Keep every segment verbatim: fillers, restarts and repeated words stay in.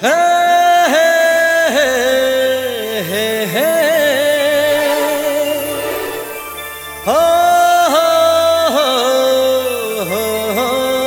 हे हे हे हे हे हो हो हो हो हो।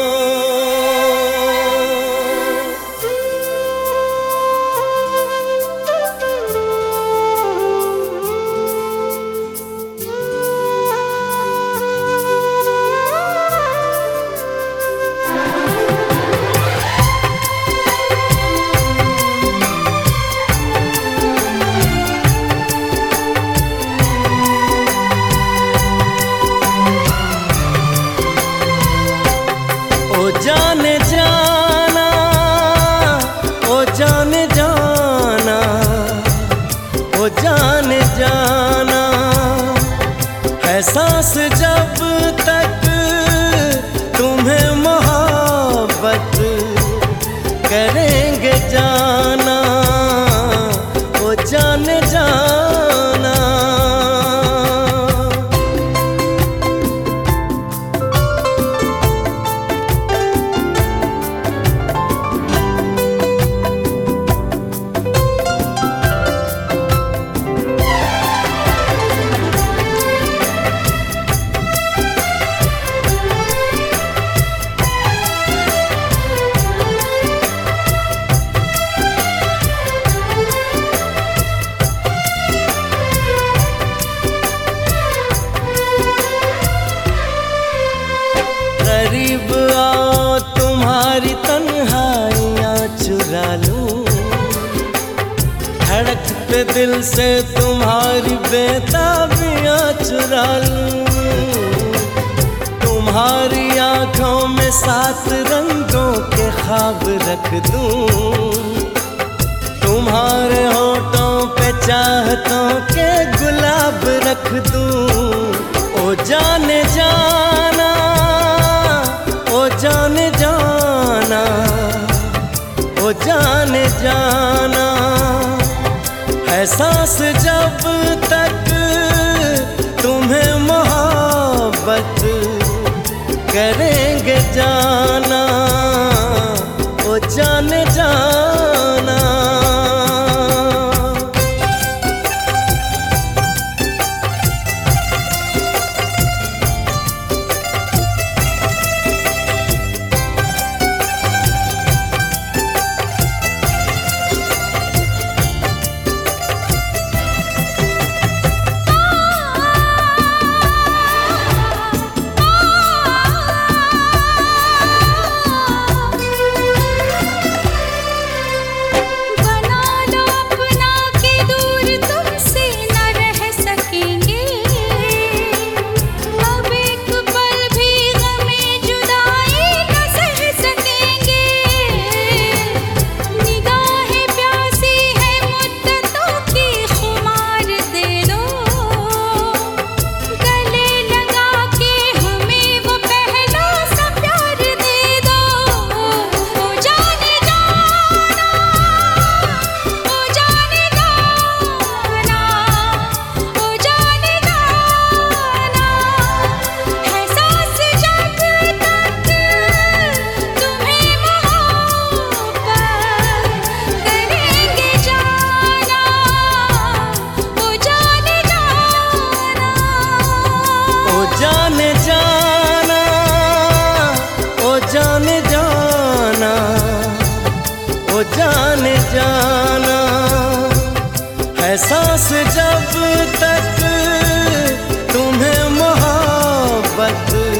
ओ जाने जाना, ओ जाने जाना, ओ जाने जाना, है सांस जब तक तुम्हें मोहब्बत करेंगे जाना, ओ जाने जाना। करीब आओ तुम्हारी तन्हाइयाँ चुरा लूं, धड़कते दिल से तुम्हारी बेताबियाँ चुरा लूं, तुम्हारी आँखों में सात रंगों के ख्वाब रख दूं, तुम्हारे होठों पे चाहतों के गुलाब रख दूं। ओ जाने जाना, ओ जाने जाना, ओ जाने जाना, है सांस जब तक तुम्हें मोहब्बत करेंगे जाना, ओ जाने जाना। जाने जाना, ओ जाने जाना, ओ जाने जाना, है सांस जब तक तुम्हें मोहब्बत